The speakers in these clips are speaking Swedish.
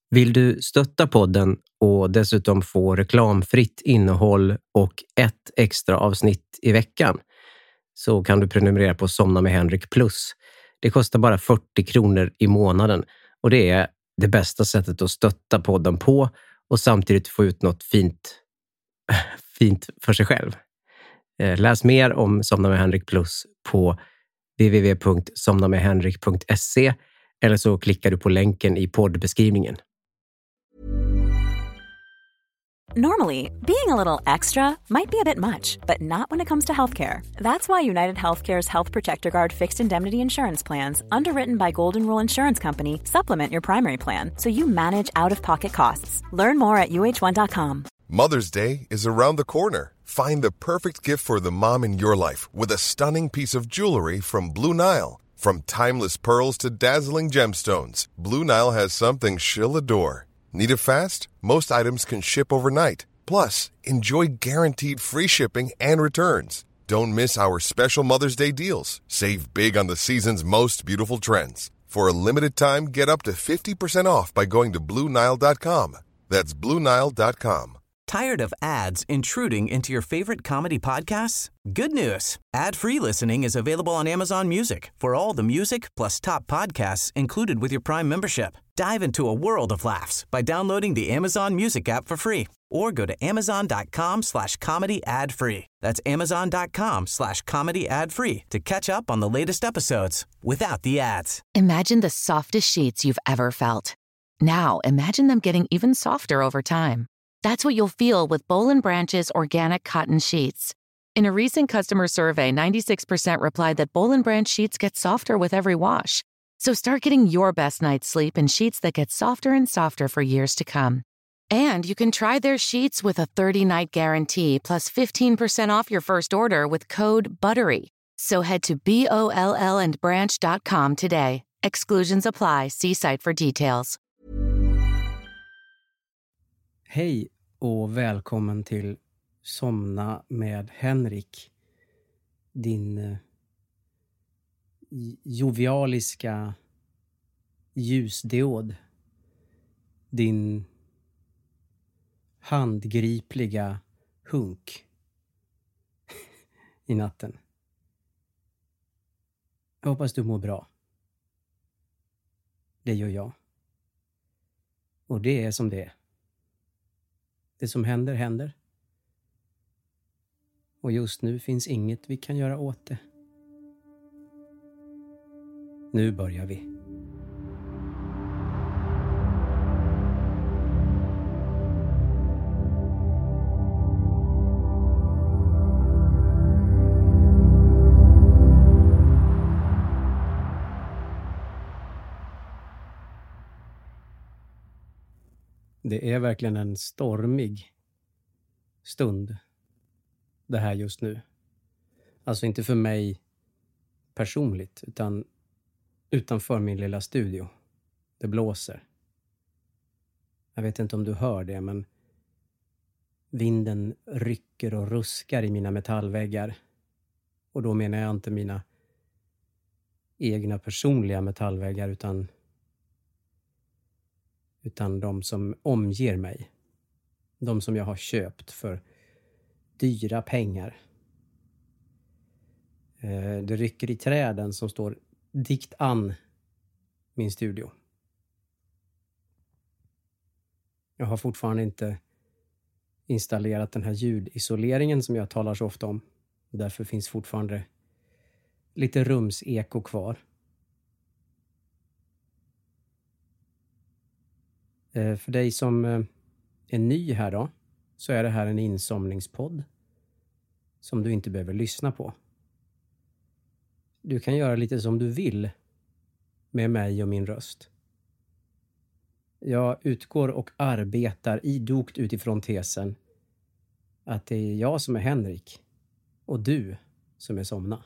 Vill du stötta podden och dessutom få reklamfritt innehåll och ett extra avsnitt i veckan så kan du prenumerera på Somna med Henrik Plus. Det kostar bara 40 kronor i månaden och det är det bästa sättet att stötta podden på och samtidigt få ut något fint för sig själv. Läs mer om Somna med Henrik Plus på www.somnamedhenrik.se eller så klickar du på länken i poddbeskrivningen. Normally, being a little extra might be a bit much, but not when it comes to healthcare. That's why United Healthcare's Health Protector Guard fixed indemnity insurance plans, underwritten by Golden Rule Insurance Company, supplement your primary plan so you manage out-of-pocket costs. Learn more at uh1.com. Mother's Day is around the corner. Find the perfect gift for the mom in your life with a stunning piece of jewelry from Blue Nile. From timeless pearls to dazzling gemstones, Blue Nile has something she'll adore. Need it fast? Most items can ship overnight. Plus, enjoy guaranteed free shipping and returns. Don't miss our special Mother's Day deals. Save big on the season's most beautiful trends. For a limited time, get up to 50% off by going to BlueNile.com. That's BlueNile.com. Tired of ads intruding into your favorite comedy podcasts? Good news. Ad-free listening is available on Amazon Music for all the music plus top podcasts included with your Prime membership. Dive into a world of laughs by downloading the Amazon Music app for free or go to amazon.com/comedy ad-free. That's amazon.com/comedy ad-free to catch up on the latest episodes without the ads. Imagine the softest sheets you've ever felt. Now, imagine them getting even softer over time. That's what you'll feel with Boll & Branch's organic cotton sheets. In a recent customer survey, 96% replied that Boll & Branch sheets get softer with every wash. So start getting your best night's sleep in sheets that get softer and softer for years to come. And you can try their sheets with a 30-night guarantee plus 15% off your first order with code BUTTERY. So head to BOLLandbranch.com today. Exclusions apply. See site for details. Hej och välkommen till Somna med Henrik. Din jovialiska ljusdiod. Din handgripliga hunk i natten. Jag hoppas du mår bra. Det gör jag. Och det är som det är. Det som händer, händer. Och just nu finns inget vi kan göra åt det. Nu börjar vi. Det är verkligen en stormig stund det här just nu. Alltså inte för mig personligt utan utanför min lilla studio. Det blåser. Jag vet inte om du hör det, men vinden rycker och ruskar i mina metallväggar. Och då menar jag inte mina egna personliga metallväggar utan de som omger mig. De som jag har köpt för dyra pengar. Det rycker i träden som står dikt an min studio. Jag har fortfarande inte installerat den här ljudisoleringen som jag talar så ofta om. Därför finns fortfarande lite rumseko kvar. För dig som är ny här då, så är det här en insomningspodd som du inte behöver lyssna på. Du kan göra lite som du vill med mig och min röst. Jag utgår och arbetar idogt utifrån tesen att det är jag som är Henrik och du som är Somna.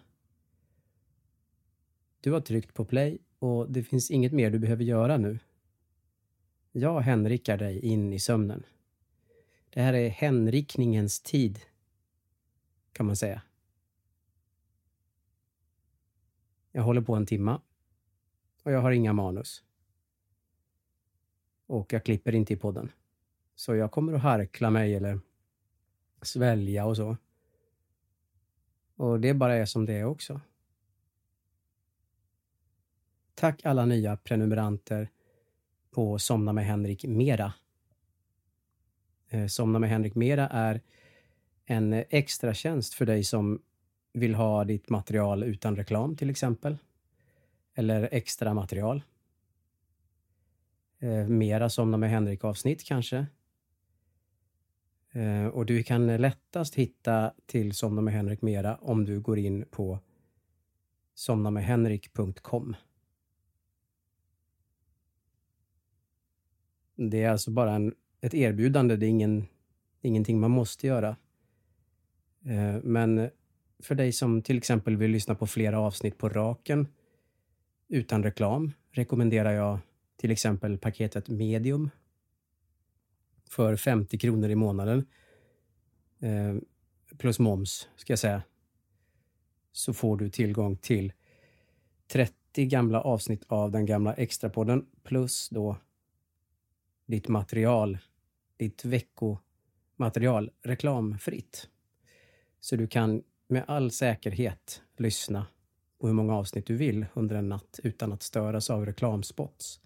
Du har tryckt på play och det finns inget mer du behöver göra nu. Jag hänrikar dig in i sömnen. Det här är hänrikningens tid, kan man säga. Jag håller på 1 timme och jag har inga manus. Och jag klipper inte i podden. Så jag kommer att harkla mig eller svälja och så. Och det bara är som det är också. Tack alla nya prenumeranter på Somna med Henrik Mera. Somna med Henrik Mera är en extra tjänst för dig som vill ha ditt material utan reklam till exempel. Eller extra material. Mera Somna med Henrik-avsnitt kanske. Och du kan lättast hitta till Somna med Henrik Mera om du går in på somnamedhenrik.com. Det är alltså bara ett erbjudande, det är ingenting man måste göra. Men för dig som till exempel vill lyssna på flera avsnitt på raken utan reklam rekommenderar jag till exempel paketet Medium för 50 kronor i månaden. Plus moms ska jag säga. Så får du tillgång till 30 gamla avsnitt av den gamla extrapodden plus då ditt material, ditt veckomaterial reklamfritt. Så du kan med all säkerhet lyssna på hur många avsnitt du vill under en natt utan att störas av reklamspots.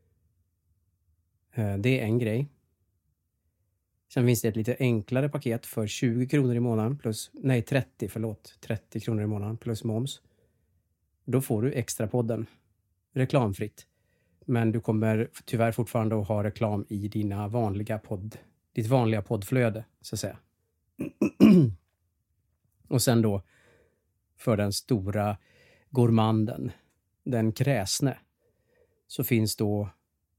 Det är en grej. Sen finns det ett lite enklare paket för 20 kronor i månaden 30 kronor i månaden plus moms. Då får du extrapodden reklamfritt. Men du kommer tyvärr fortfarande att ha reklam i ditt vanliga poddflöde, så att säga. Och sen då för den stora gourmanden, den kräsne, så finns då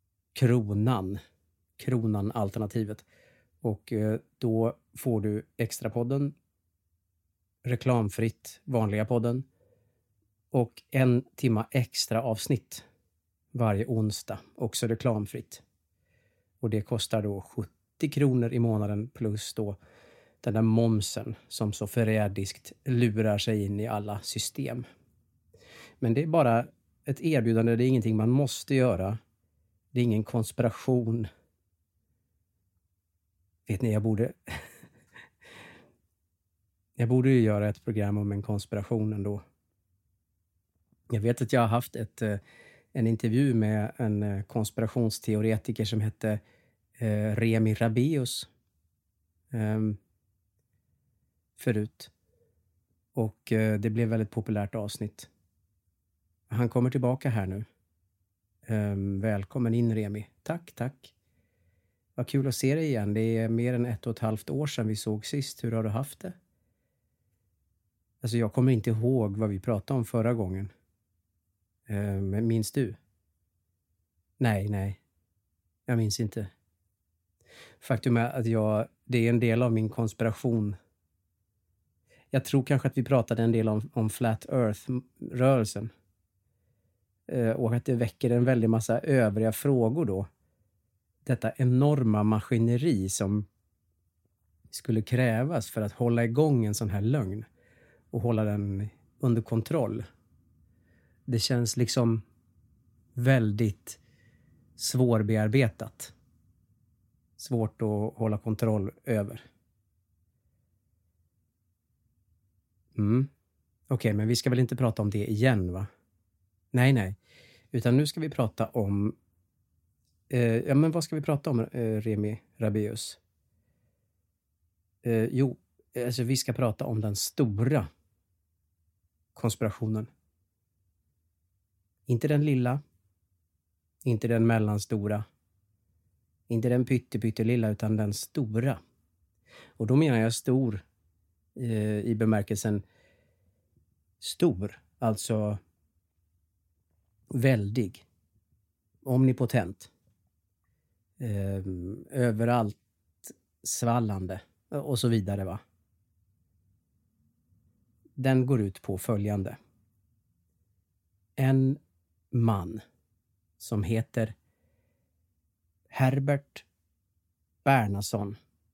kronan-alternativet. Och då får du extrapodden, reklamfritt, vanliga podden och 1 timme extra avsnitt varje onsdag, också reklamfritt. Och det kostar då 70 kronor i månaden plus då den där momsen som så förrädiskt lurar sig in i alla system. Men det är bara ett erbjudande, det är ingenting man måste göra. Det är ingen konspiration. Vet ni, jag borde ju göra ett program om en konspiration ändå. Jag vet att jag har haft en intervju med en konspirationsteoretiker som hette Remi Rabeus förut. Och det blev väldigt populärt avsnitt. Han kommer tillbaka här nu. Välkommen in Remi. Tack. Vad kul att se dig igen. Det är mer än 1,5 år sedan vi såg sist. Hur har du haft det? Alltså jag kommer inte ihåg vad vi pratade om förra gången. Men minns du? Nej. Jag minns inte. Faktum är att det är en del av min konspiration. Jag tror kanske att vi pratade en del om Flat Earth-rörelsen. Och att det väcker en väldig massa övriga frågor då. Detta enorma maskineri som skulle krävas för att hålla igång en sån här lögn. Och hålla den under kontroll. Det känns liksom väldigt svårbearbetat. Svårt att hålla kontroll över. Okej, men vi ska väl inte prata om det igen, va? Nej. Utan nu ska vi prata om... men vad ska vi prata om, Remi Rabeus? Alltså vi ska prata om den stora konspirationen. Inte den lilla. Inte den mellanstora. Inte den pyttelilla utan den stora. Och då menar jag stor i bemärkelsen stor. Alltså väldig. Omnipotent. Överallt svallande. Och så vidare, va? Den går ut på följande. En man som heter Herbert Bernhardsson.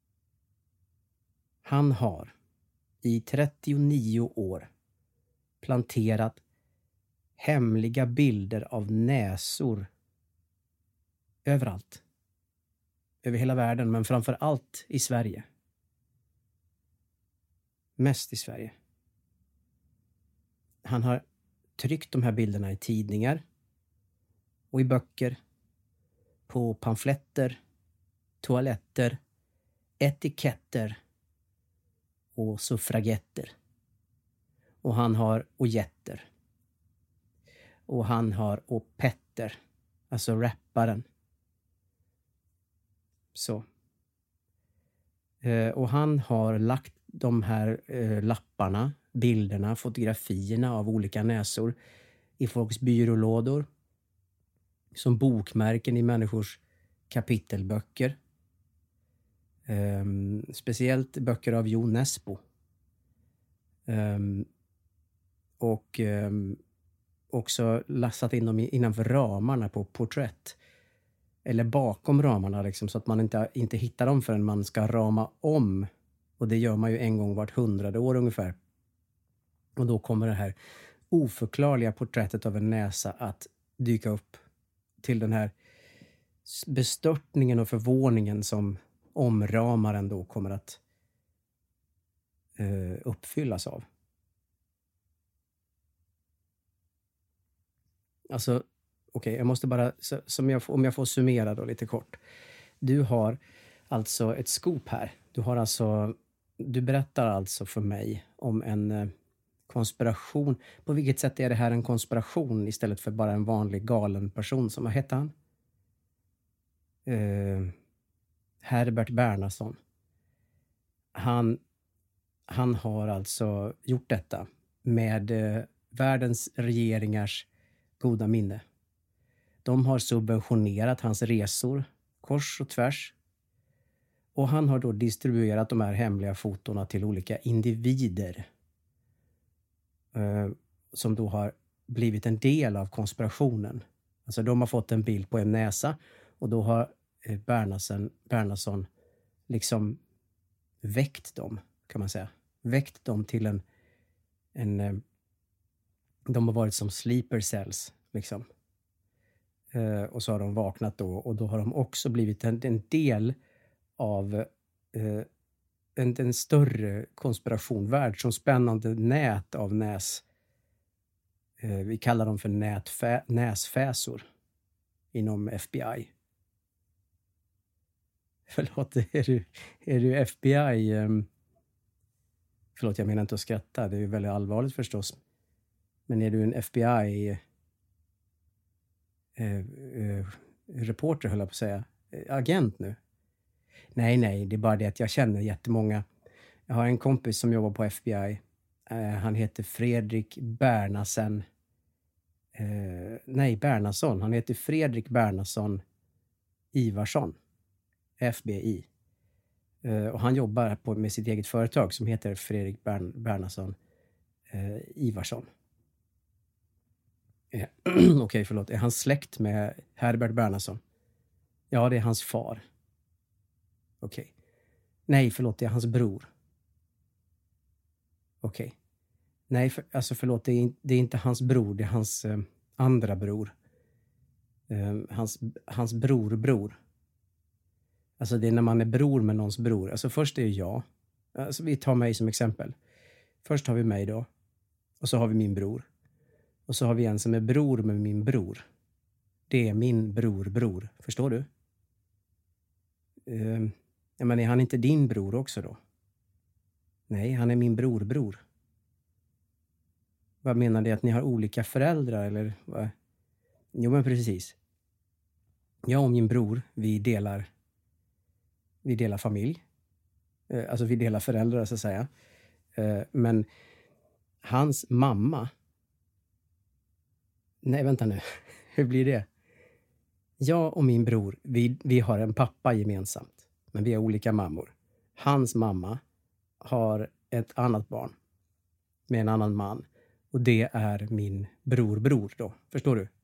Han har i 39 år planterat hemliga bilder av näsor överallt över hela världen, men framför allt i Sverige. Mest i Sverige. Han har tryckt de här bilderna i tidningar och i böcker, på pamfletter, toaletter, etiketter och suffragetter. Och han har ojetter. Och han har och Petter, alltså rapparen. Så. Och han har lagt de här lapparna, bilderna, fotografierna av olika näsor i folks byrålådor. Som bokmärken i människors kapitelböcker. Speciellt böcker av Jo Nesbo. Och också satt in dem innanför ramarna på porträtt. Eller bakom ramarna liksom, så att man inte hittar dem förrän man ska rama om. Och det gör man ju en gång vart 100 år ungefär. Och då kommer det här oförklarliga porträttet av en näsa att dyka upp till den här bestörtningen och förvåningen som omramaren då kommer att uppfyllas av. Alltså, okej, jag måste bara, om jag får summera då lite kort. Du har alltså ett scoop här. Du berättar alltså för mig om en konspiration. På vilket sätt är det här en konspiration istället för bara en vanlig galen person som, vad heter han? Herbert Bernhardsson. Han har alltså gjort detta med världens regeringars goda minne. De har subventionerat hans resor kors och tvärs. Och han har då distribuerat de här hemliga fotona till olika individer. Som då har blivit en del av konspirationen. Alltså de har fått en bild på en näsa. Och då har Bernhardsson liksom väckt dem, kan man säga. Väckt dem till en de har varit som sleeper cells, liksom. Och så har de vaknat då. Och då har de också blivit en del av en större konspiration. Världsomspännande nät av vi kallar dem för näsfäsor inom FBI. Förlåt, är du FBI? Förlåt, jag menar inte att skratta. Det är ju väldigt allvarligt förstås. Men är du en FBI reporter, höll jag på att säga. Agent nu? Nej, det är bara det att jag känner jättemånga. Jag har en kompis som jobbar på FBI. Han heter Fredrik Bernhardsson. Bernhardsson. Han heter Fredrik Bernhardsson Ivarsson. FBI. Och han jobbar med sitt eget företag som heter Fredrik Bernhardsson Ivarsson. Okej, förlåt. Är han släkt med Herbert Bernhardsson? Ja, det är hans far. Okej. Nej, förlåt. Det är hans bror. Okej. Nej, förlåt. Det är inte hans bror. Det är hans andra bror. Hans bror. Alltså det är när man är bror med någons bror. Alltså först är det jag. Alltså vi tar mig som exempel. Först har vi mig då. Och så har vi min bror. Och så har vi en som är bror med min bror. Det är min bror. Förstår du? Men är han inte din bror också då? Nej, han är min bror. Vad menar det? Att ni har olika föräldrar eller vad? Jo, men precis. Jag och min bror, vi delar familj. Alltså vi delar föräldrar, så att säga. Men hans mamma... Nej, vänta nu. Hur blir det? Jag och min bror, vi har en pappa gemensamt. Men vi har olika mammor. Hans mamma har ett annat barn. Med en annan man. Och det är min bror då. Förstår du?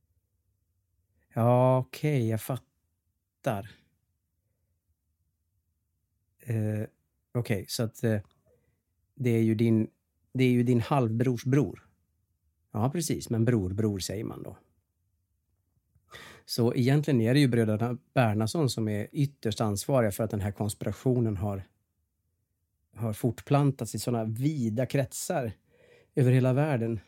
Ja, okej, jag fattar. Okej, så att det är ju din halvbrors bror. Ja, precis, men bror säger man då. Så egentligen är det ju bröderna Bernhardsson som är ytterst ansvariga för att den här konspirationen har fortplantats i sådana vida kretsar över hela världen.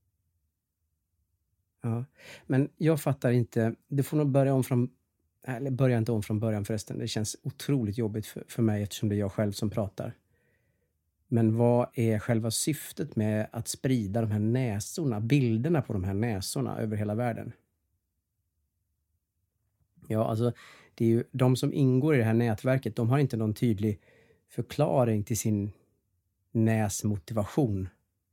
Ja, men jag fattar inte. Det får nog börja inte om från början förresten. Det känns otroligt jobbigt för mig eftersom det är jag själv som pratar. Men vad är själva syftet med att sprida de här näsorna, bilderna på de här näsorna över hela världen? Ja, alltså det är ju de som ingår i det här nätverket, de har inte någon tydlig förklaring till sin näsmotivation.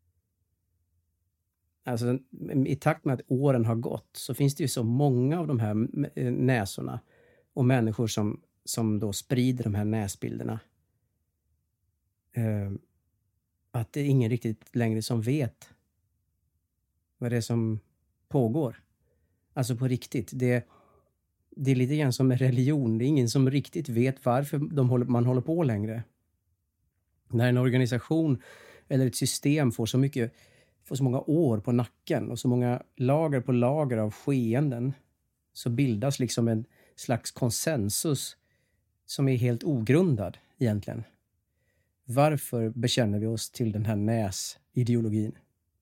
Alltså i takt med att åren har gått så finns det ju så många av de här näsorna och människor som då sprider de här näsbilderna. Att det är ingen riktigt längre som vet vad det är som pågår. Alltså på riktigt. Det är lite grann som med religion. Det är ingen som riktigt vet varför man håller på längre. När en organisation eller ett system får så många år på nacken och så många lager på lager av skeenden, så bildas liksom en slags konsensus som är helt ogrundad egentligen. Varför bekänner vi oss till den här näsideologin?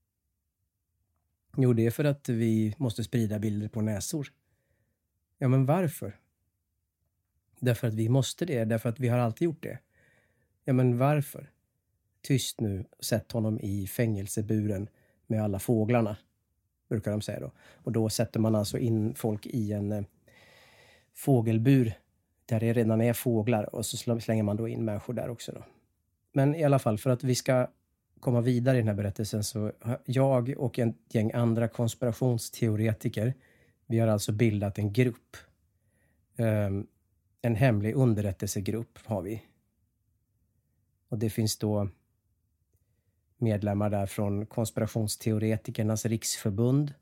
Jo, det är för att vi måste sprida bilder på näsor. Ja, men varför? Därför att vi måste det, därför att vi har alltid gjort det. Ja, men varför? Tyst nu, sätt honom i fängelseburen med alla fåglarna, brukar de säga då. Och då sätter man alltså in folk i en fågelbur där det redan är fåglar, och så slänger man då in människor där också då. Men i alla fall, för att vi ska komma vidare i den här berättelsen, så har jag och ett gäng andra konspirationsteoretiker, vi har alltså bildat en grupp. En hemlig underrättelsegrupp har vi. Och det finns då medlemmar där från Konspirationsteoretikernas riksförbund,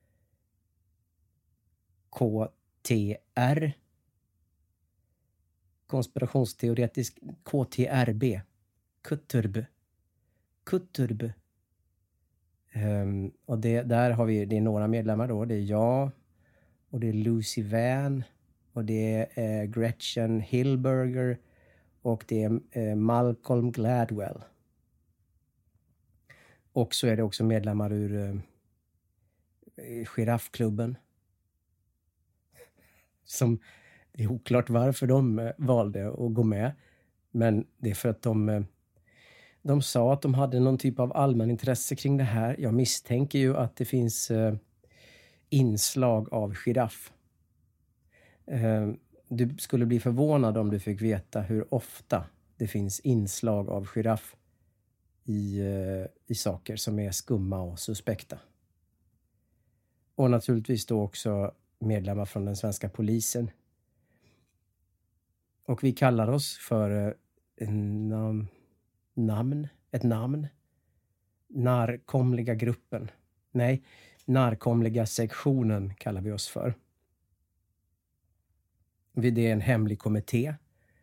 KTR, konspirationsteoretisk KTRB, Kutturb. Och där har vi, det är några medlemmar då. Det är jag och det är Lucy Van och det är Gretchen Hillberger och det är Malcolm Gladwell. Och så är det också medlemmar ur Giraffklubben. Som det är oklart varför de valde att gå med. Men det är för att de sa att de hade någon typ av allmänintresse kring det här. Jag misstänker ju att det finns inslag av giraff. Du skulle bli förvånad om du fick veta hur ofta det finns inslag av giraff i saker som är skumma och suspekta. Och naturligtvis då också medlemmar från den svenska polisen. Och vi kallar oss för ett namn. Narkomliga gruppen. Nej, narkomliga sektionen kallar vi oss för. Det är en hemlig kommitté.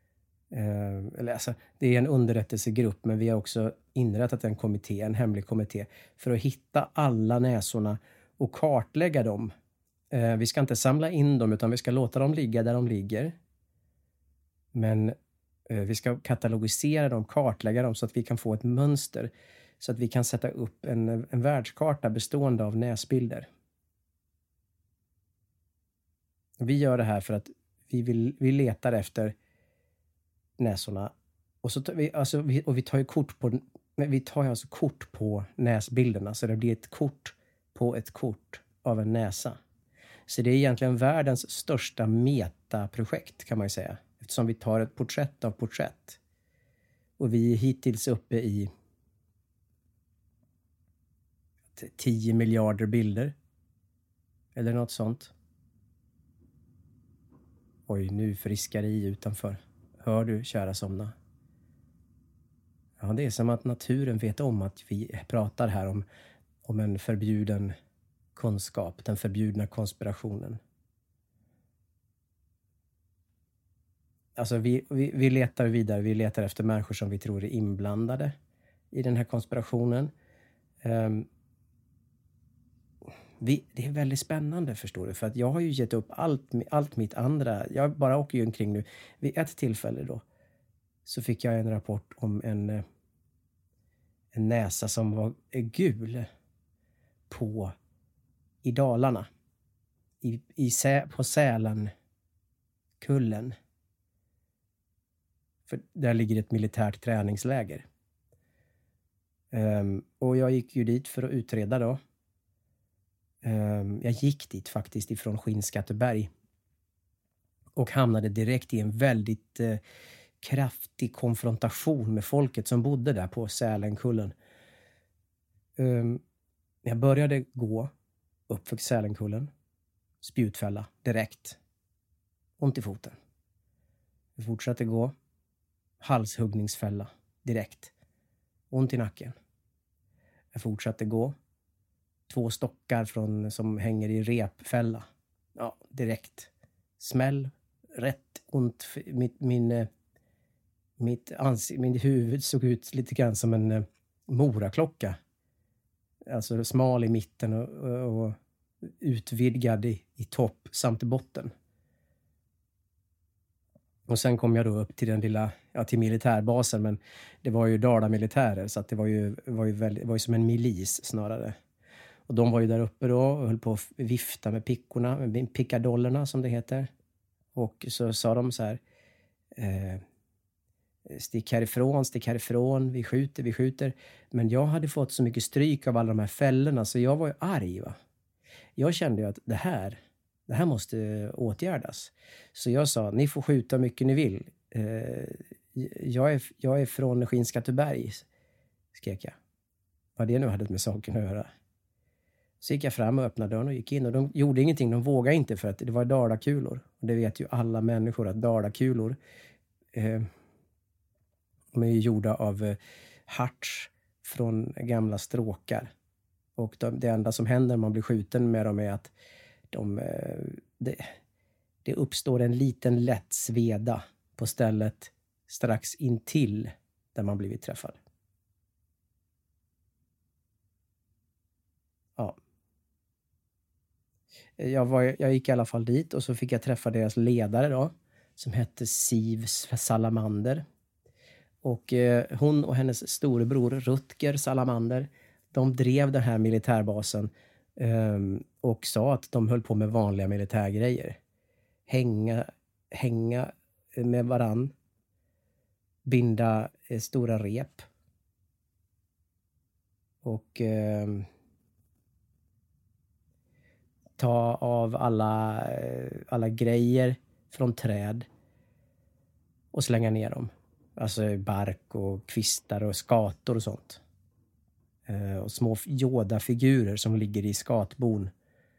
Det är en underrättelsegrupp, men vi har också inrättat en hemlig kommitté, för att hitta alla näsorna och kartlägga dem. Vi ska inte samla in dem, utan vi ska låta dem ligga där de ligger. Men vi ska katalogisera dem, kartlägga dem så att vi kan få ett mönster. Så att vi kan sätta upp en världskarta bestående av näsbilder. Vi gör det här för att vi letar efter näsorna. Och så vi tar ju kort på näsbilderna. Så det blir ett kort på ett kort av en näsa. Så det är egentligen världens största metaprojekt, kan man ju säga. Eftersom vi tar ett porträtt av porträtt. Och vi är hittills uppe i 10 miljarder bilder. Eller något sånt. Oj, nu friskar det i utanför. Hör du, kära somna? Ja, det är som att naturen vet om att vi pratar här om en förbjuden kunskap. Den förbjudna konspirationen. Alltså vi letar vidare. Vi letar efter människor som vi tror är inblandade i den här konspirationen. det är väldigt spännande, förstår du. För att jag har ju gett upp allt mitt andra. Jag bara åker ju omkring nu. Vid ett tillfälle då så fick jag en rapport om en näsa som var gul i Dalarna. På Sälenkullen. För där ligger ett militärt träningsläger. Och jag gick ju dit för att utreda då. Jag gick dit faktiskt ifrån Skinnskatteberg. Och hamnade direkt i en väldigt kraftig konfrontation med folket som bodde där på Sälenkullen. Jag började gå upp för Sälenkullen. Spjutfälla direkt. Ont i foten. Jag fortsatte gå. Halshuggningsfälla direkt. Ont i nacken. Jag fortsatte gå. 2 stockar som hänger i repfälla. Ja, direkt. Smäll. Rätt ont. Mitt huvud såg ut lite grann som en moraklocka. Alltså smal i mitten och utvidgad i topp samt i botten. Och sen kom jag då upp till den lilla, till militärbasen, men det var ju Dala-militärer, så att det var ju som en milis snarare. Och de var ju där uppe då och höll på att vifta med pickadollerna som det heter. Och så sa de så här, stick härifrån, vi skjuter. Men jag hade fått så mycket stryk av alla de här fällorna så jag var ju arg, va. Jag kände ju att det här måste åtgärdas. Så jag sa, ni får skjuta mycket ni vill. Jag är från Skinnskatteberg, skrek jag. Vad det nu hade med saken att göra. Så gick jag fram och öppnade dörren och gick in. Och de gjorde ingenting, de vågade inte för att det var dalakulor. Och det vet ju alla människor att dalakulor de är ju gjorda av harts från gamla stråkar. Och det enda som händer när man blir skjuten med dem är att det uppstår en liten lätt sveda på stället strax intill där man blivit träffad. Ja. Jag gick i alla fall dit och så fick jag träffa deras ledare då, som hette Siv Salamander. Och hon och hennes storebror Rutger Salamander, de drev den här militärbasen och sa att de höll på med vanliga militärgrejer. Hänga med varann. Binda stora rep. Och ta av alla grejer från träd och slänga ner dem. Alltså bark och kvistar och skator och sånt. Och små Yoda-figurer som ligger i skatbon.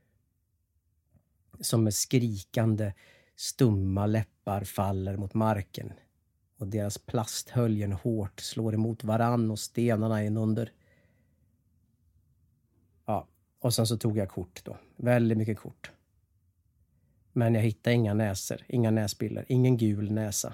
Som med skrikande, stumma läppar faller mot marken. Och deras plasthöljen hårt slår emot varann och stenarna inunder. Ja, och sen så tog jag kort då. Väldigt mycket kort. Men jag hittade inga näsor, inga näsbilder, ingen gul näsa.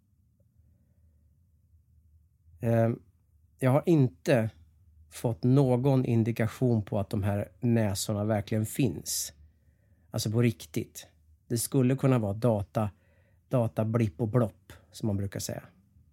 Jag har inte fått någon indikation på att de här näsorna verkligen finns. Alltså på riktigt. Det skulle kunna vara data blipp och blopp, som man brukar säga.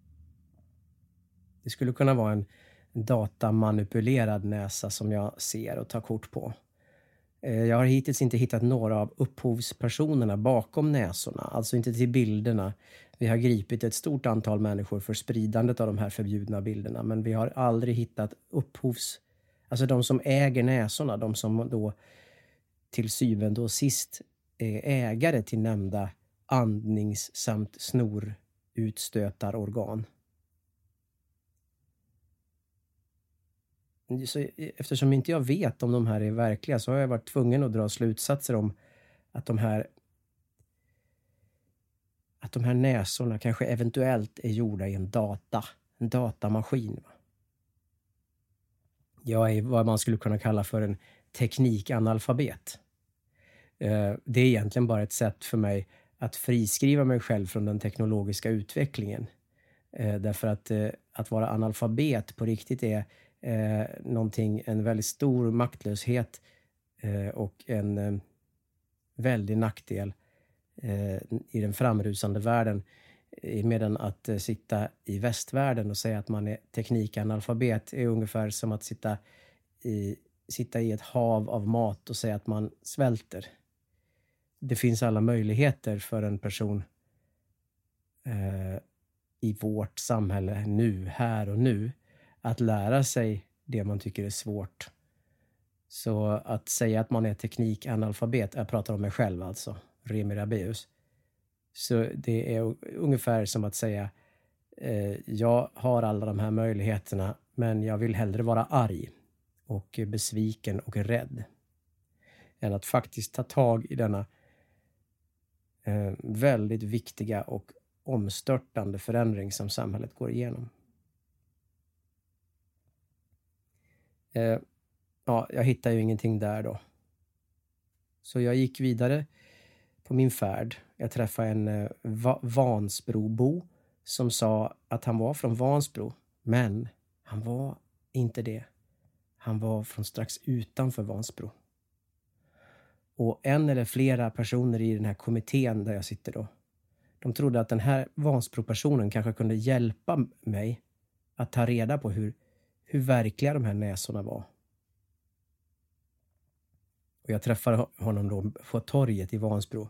Det skulle kunna vara en datamanipulerad näsa som jag ser och tar kort på. Jag har hittills inte hittat några av upphovspersonerna bakom näsorna, alltså inte till bilderna. Vi har gripit ett stort antal människor för spridandet av de här förbjudna bilderna, men vi har aldrig hittat alltså de som äger näsorna, de som då till syvende och sist är ägare till nämnda andnings- samt snorutstötarorgan. Så eftersom inte jag vet om de här är verkliga så har jag varit tvungen att dra slutsatser om att de här näsorna kanske eventuellt är gjorda i en datamaskin. Jag är vad man skulle kunna kalla för en teknikanalfabet. Det är egentligen bara ett sätt för mig att friskriva mig själv från den teknologiska utvecklingen. Därför att vara analfabet på riktigt är en väldigt stor maktlöshet och en väldig nackdel i den framrusande världen, medan att sitta i västvärlden och säga att man är teknikanalfabet är ungefär som att sitta i ett hav av mat och säga att man svälter. Det finns alla möjligheter för en person i vårt samhälle nu, här och nu, att lära sig det man tycker är svårt. Så att säga att man är teknikanalfabet, jag pratar om mig själv alltså, Remi Rabeus. Så det är ungefär som att säga jag har alla de här möjligheterna, men jag vill hellre vara arg och besviken och rädd än att faktiskt ta tag i denna väldigt viktiga och omstörtande förändring som samhället går igenom. Jag hittar ju ingenting där då. Så jag gick vidare på min färd. Jag träffade en Vansbrobo som sa att han var från Vansbro, men han var inte det. Han var från strax utanför Vansbro. Och en eller flera personer i den här kommittén där jag sitter då, de trodde att den här Vansbro-personen kanske kunde hjälpa mig att ta reda på hur verkliga de här näsorna var. Och jag träffade honom då på torget i Vansbro.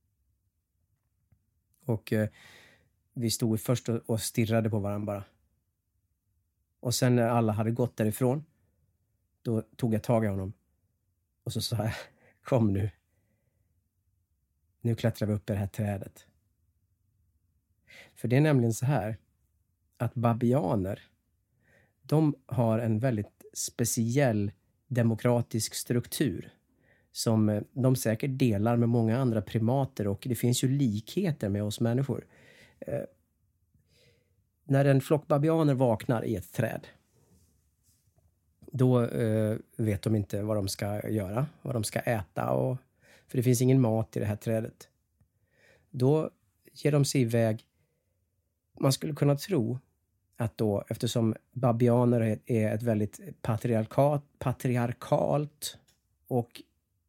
Och vi stod först och stirrade på varandra bara. Och sen när alla hade gått därifrån, då tog jag tag i honom. Och så sa jag, kom nu. Nu klättrar vi upp i det här trädet. För det är nämligen så här att babianer, de har en väldigt speciell demokratisk struktur som de säkert delar med många andra primater, och det finns ju likheter med oss människor. När en flock babianer vaknar i ett träd, då vet de inte vad de ska göra, vad de ska äta, för det finns ingen mat i det här trädet. Då ger de sig iväg. Man skulle kunna tro att då, eftersom babianer är ett väldigt patriarkalt och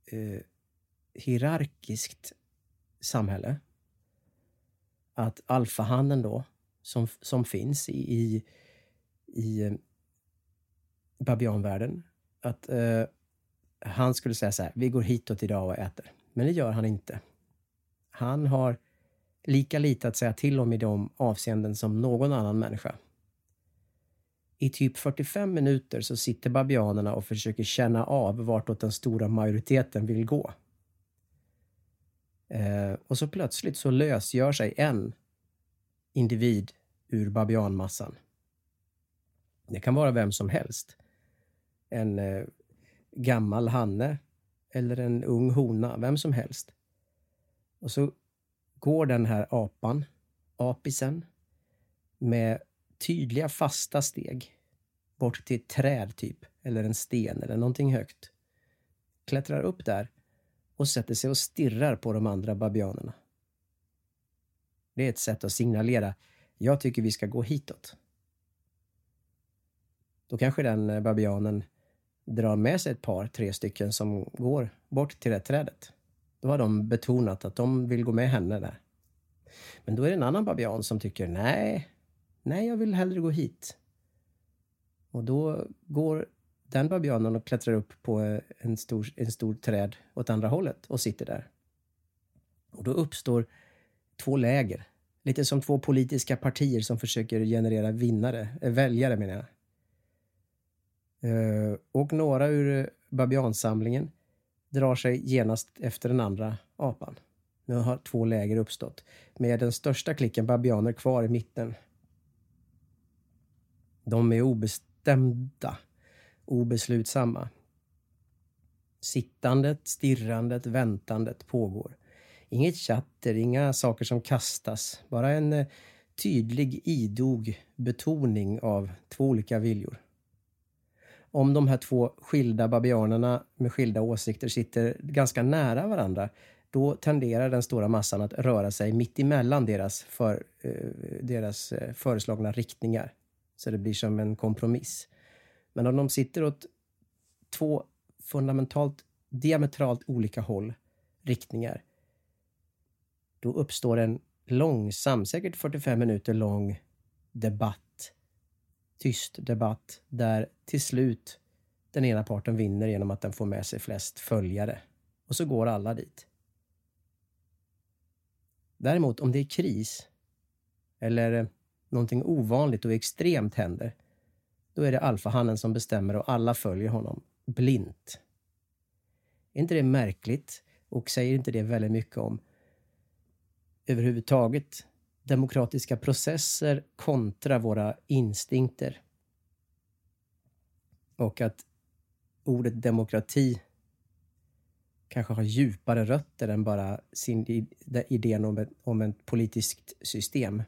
hierarkiskt samhälle, att alfahannen då som finns i babianvärlden, att han skulle säga så här: vi går hitåt idag och äter. Men det gör han inte. Han har lika lite att säga till om i de avseenden som någon annan människa. I typ 45 minuter så sitter babianerna och försöker känna av vartåt den stora majoriteten vill gå. Och så plötsligt så lösgör sig en individ ur babianmassan. Det kan vara vem som helst. En gammal hanne eller en ung hona, vem som helst. Och så går den här apisen, med tydliga fasta steg bort till ett träd typ, eller en sten eller någonting högt. Klättrar upp där och sätter sig och stirrar på de andra babianerna. Det är ett sätt att signalera: jag tycker vi ska gå hitåt. Då kanske den babianen drar med sig 2-3 stycken som går bort till det trädet. Då har de betonat att de vill gå med henne där. Men då är det en annan babian som tycker nej, jag vill hellre gå hit. Och då går den babianen och klättrar upp på en stor träd åt andra hållet och sitter där. Och då uppstår 2 läger. Lite som 2 politiska partier som försöker generera väljare menar jag. Och några ur babiansamlingen drar sig genast efter den andra apan. Nu har 2 läger uppstått, med den största klicken babianer kvar i mitten. De är obestämda, obeslutsamma. Sittandet, stirrandet, väntandet pågår. Inget chatter, inga saker som kastas. Bara en tydlig, idog betoning av 2 olika viljor. Om de här 2 skilda babianerna med skilda åsikter sitter ganska nära varandra, då tenderar den stora massan att röra sig mitt emellan deras föreslagna riktningar. Så det blir som en kompromiss. Men om de sitter åt 2 fundamentalt diametralt olika håll, riktningar, då uppstår en långsam, säkert 45 minuter lång debatt, tyst debatt, där till slut den ena parten vinner genom att den får med sig flest följare. Och så går alla dit. Däremot om det är kris eller någonting ovanligt och extremt händer, då är det alfahannen som bestämmer och alla följer honom blint. Är inte det märkligt, och säger inte det väldigt mycket om överhuvudtaget demokratiska processer kontra våra instinkter? Och att ordet demokrati kanske har djupare rötter än bara idén om ett politiskt system.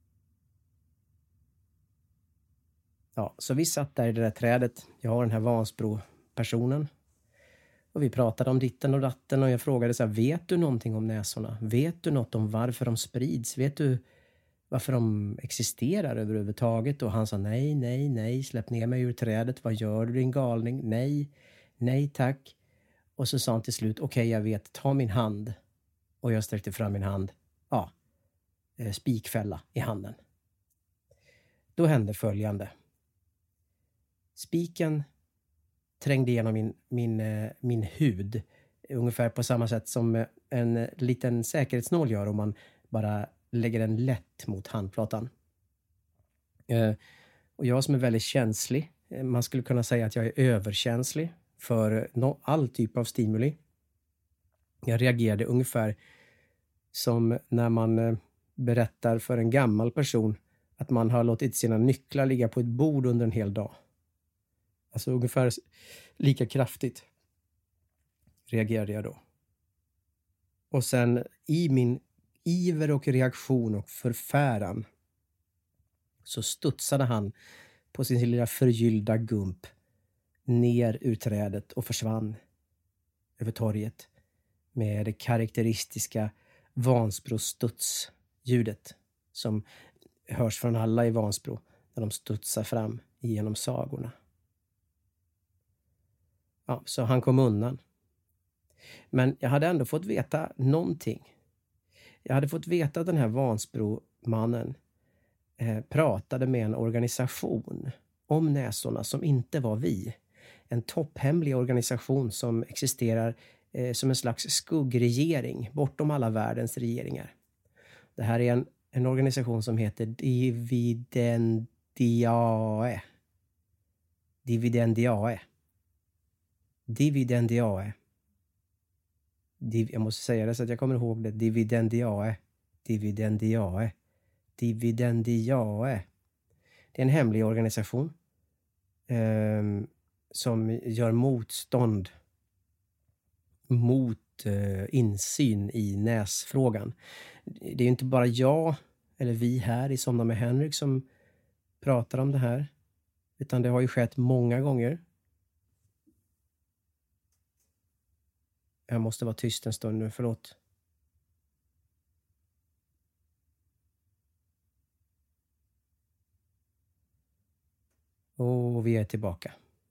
Ja, så vi satt där i det där trädet. Jag har den här Vansbro-personen. Och vi pratade om ditten och datten, och jag frågade så här: vet du någonting om näsorna? Vet du något om varför de sprids? Vet du varför de existerar överhuvudtaget? Och han sa nej, släpp ner mig ur trädet. Vad gör du, din galning? Nej tack. Och så sa han till slut: okej, jag vet, ta min hand. Och jag sträckte fram min hand. Ja, spikfälla i handen. Då hände följande. Spiken trängde igenom min hud. Ungefär på samma sätt som en liten säkerhetsnål gör om man bara lägger den lätt mot handflatan. Och jag som är väldigt känslig, man skulle kunna säga att jag är överkänslig för all typ av stimuli. Jag reagerade ungefär som när man berättar för en gammal person att man har låtit sina nycklar ligga på ett bord under en hel dag. Alltså ungefär lika kraftigt reagerade jag då. Och sen i min iver och reaktion och förfäran så studsade han på sin lilla förgyllda gump ner ur trädet och försvann över torget med det karaktäristiska Vansbro-studsljudet som hörs från alla i Vansbro när de studsar fram genom sagorna. Ja, så han kom undan. Men jag hade ändå fått veta någonting. Jag hade fått veta att den här Vansbro-mannen pratade med en organisation om näsorna som inte var vi. En topphemlig organisation som existerar som en slags skuggregering bortom alla världens regeringar. Det här är en organisation som heter Dividendiae. Jag måste säga det så att jag kommer ihåg det. Dividendiae. Det är en hemlig organisation som gör motstånd mot insyn i näsfrågan. Det är inte bara jag eller vi här i Somna med Henrik som pratar om det här, utan det har ju skett många gånger. Jag måste vara tyst en stund nu, förlåt. Och vi är tillbaka.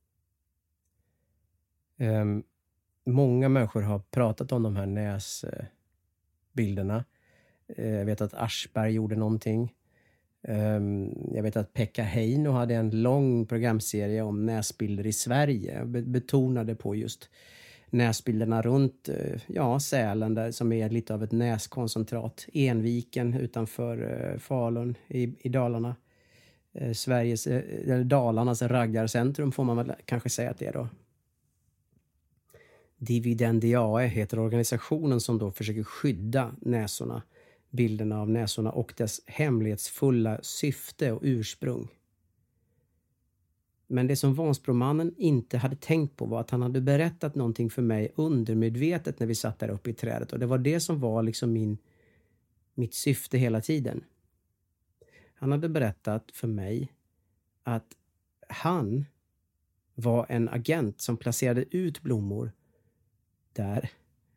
Många människor har pratat om de här näsbilderna. Jag vet att Aschberg gjorde någonting. Jag vet att Pekka Heino hade en lång programserie om näsbilder i Sverige. Betonade på just näsbilderna runt Sälen, där, som är lite av ett näskoncentrat. Enviken utanför Falun i Dalarna. Dalarnas raggarcentrum får man väl kanske säga att det är då. Dividendiae heter organisationen som då försöker skydda näsorna, bilderna av näsorna och dess hemlighetsfulla syfte och ursprung. Men det som Vansbromannen inte hade tänkt på var att han hade berättat någonting för mig undermedvetet när vi satt där uppe i trädet. Och det var det som var liksom mitt syfte hela tiden. Han hade berättat för mig att han var en agent som placerade ut blommor där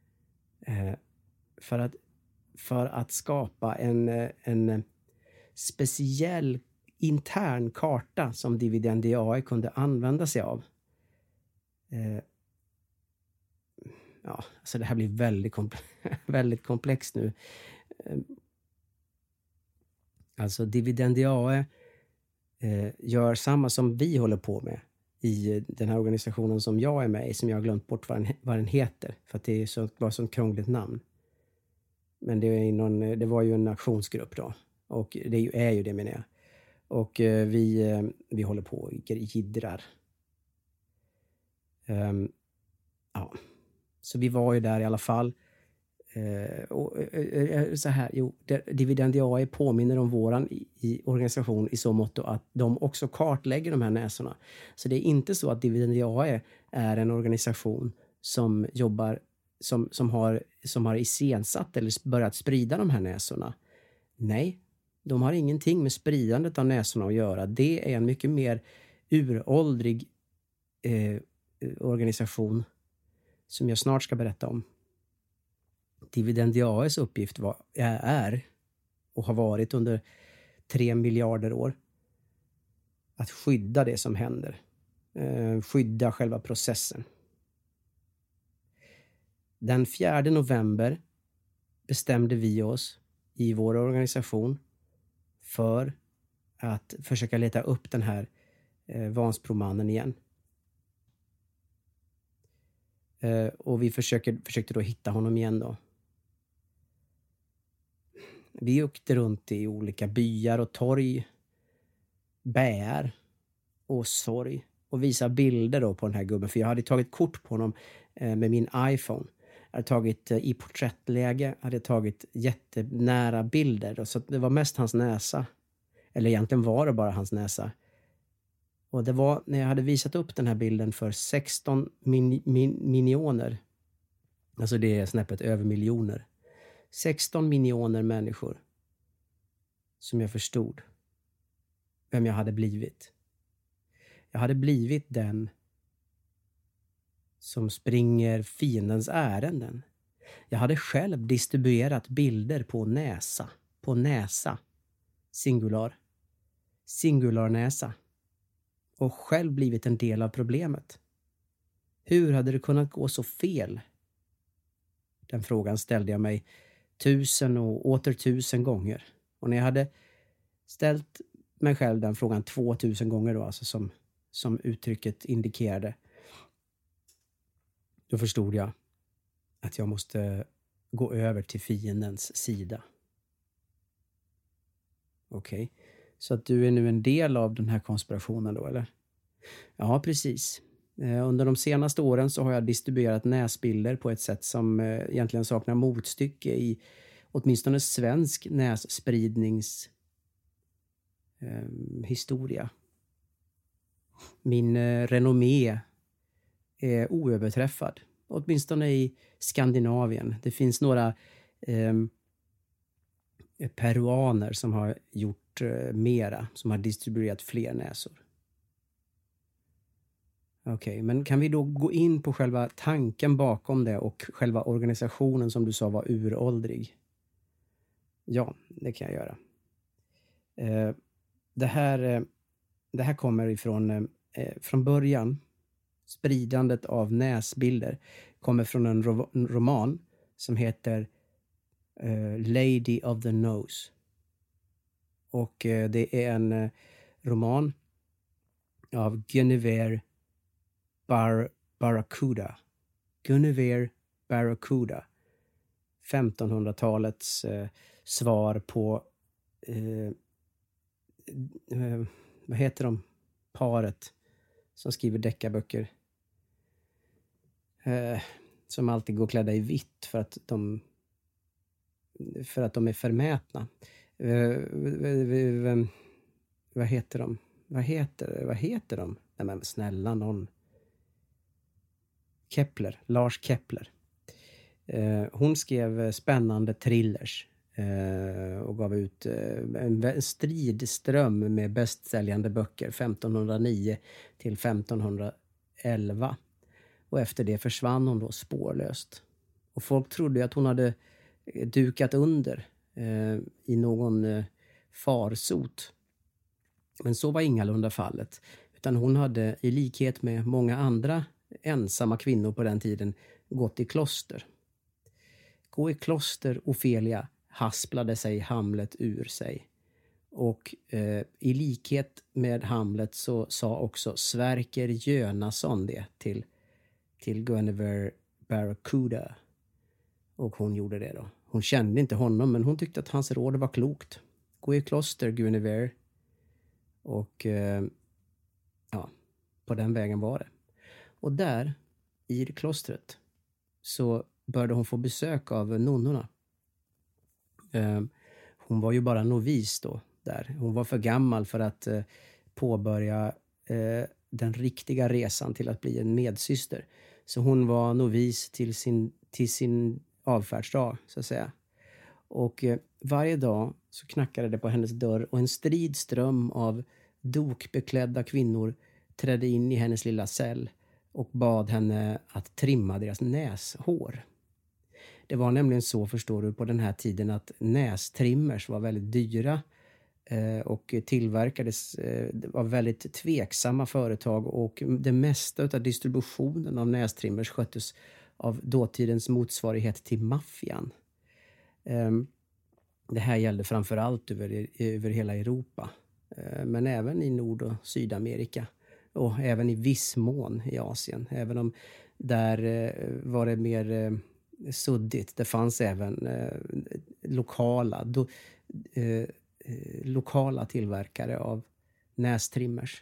för att skapa en speciell intern karta som Dividendiae kunde använda sig av. Ja, alltså det här blir väldigt komplext nu. Alltså Dividendiae gör samma som vi håller på med i den här organisationen som jag är med i, som jag har glömt bort vad den heter, för att det är bara så krångligt namn. Men det var ju en aktionsgrupp då, och det är ju det, menar jag. Och vi håller på och jiddrar. Ja, så vi var ju där i alla fall. Så här, Dividendiae påminner om våran i organisation i så mått att de också kartlägger de här näsorna. Så det är inte så att Dividendiae är en organisation som jobbar som har iscensatt eller börjat sprida de här näsorna. Nej, de har ingenting med spridandet av näsorna att göra. Det är en mycket mer uråldrig organisation som jag snart ska berätta om. Dividendiaes uppgift är och har varit under 3 miljarder år att skydda det som händer. Skydda själva processen. Den 4 november bestämde vi oss i vår organisation för att försöka leta upp den här Vansbromannen igen. Och vi försökte då hitta honom igen då. Vi åkte runt i olika byar och torg, bär och sorg, och visade bilder då på den här gubben, för jag hade tagit kort på honom med min iPhone. Jag hade tagit i porträttläge, hade tagit jättenära bilder, så det var mest hans näsa. Eller egentligen var det bara hans näsa. Och det var när jag hade visat upp den här bilden för 16 miljoner. Alltså det är snäppet över miljoner. 16 miljoner människor. Som jag förstod vem jag hade blivit. Jag hade blivit den som springer fiendens ärenden. Jag hade själv distribuerat bilder på näsa. På näsa. Singular. Singularnäsa. Och själv blivit en del av problemet. Hur hade det kunnat gå så fel? Den frågan ställde jag mig 1000 och åter 1000 gånger. Och när jag hade ställt mig själv den frågan 2000 gånger då, alltså som uttrycket indikerade, då förstod jag att jag måste gå över till fiendens sida. Okej. Så att du är nu en del av den här konspirationen då, eller? Ja, precis. Under de senaste åren så har jag distribuerat näsbilder på ett sätt som egentligen saknar motstycke i åtminstone svensk nässpridningshistoria. Min renommé är oöverträffad. Åtminstone i Skandinavien. Det finns några peruaner som har gjort mera, som har distribuerat fler näsor. Okej, men kan vi då gå in på själva tanken bakom det och själva organisationen som du sa var uråldrig? Ja, det kan jag göra. Det här kommer ifrån från början. Spridandet av näsbilder kommer från en roman som heter Lady of the Nose. Och det är en roman av Guinevere Barracuda. Guinevere Barracuda. 1500-talets svar på vad heter de? Paret som skriver deckarböcker. Som alltid går klädda i vitt för att de är förmätna. Vad heter de? Vad heter de? Nej men snälla någon. Lars Kepler. Hon skrev spännande thrillers och gav ut en stridström med bästsäljande böcker 1509 till 1511. Och efter det försvann hon då spårlöst. Och folk trodde att hon hade dukat under i någon farsot. Men så var ingalunda fallet. Utan hon hade, i likhet med många andra ensamma kvinnor på den tiden, gått i kloster. Gå i kloster, Ofelia, hasplade sig Hamlet ur sig. Och i likhet med Hamlet så sa också Sverker Jönason det till Guinevere Barracuda. Och hon gjorde det då. Hon kände inte honom, men hon tyckte att hans råd var klokt. Gå i kloster, Guinevere. Och på den vägen var det. Och där, i det klostret, så började hon få besök av nonnorna. Hon var ju bara novis då där. Hon var för gammal för att påbörja den riktiga resan till att bli en medsyster. Så hon var novis till sin avfärdsdag, så att säga. Och varje dag så knackade det på hennes dörr och en strid ström av dokbeklädda kvinnor trädde in i hennes lilla cell och bad henne att trimma deras näshår. Det var nämligen så, förstår du, på den här tiden att nästrimmers var väldigt dyra och tillverkades av väldigt tveksamma företag, och det mesta av distributionen av nästrimmers sköttes av dåtidens motsvarighet till maffian. Det här gällde framförallt över hela Europa, men även i Nord- och Sydamerika och även i viss mån i Asien, även om där var det mer suddigt. Det fanns även lokala tillverkare av nästrimmers.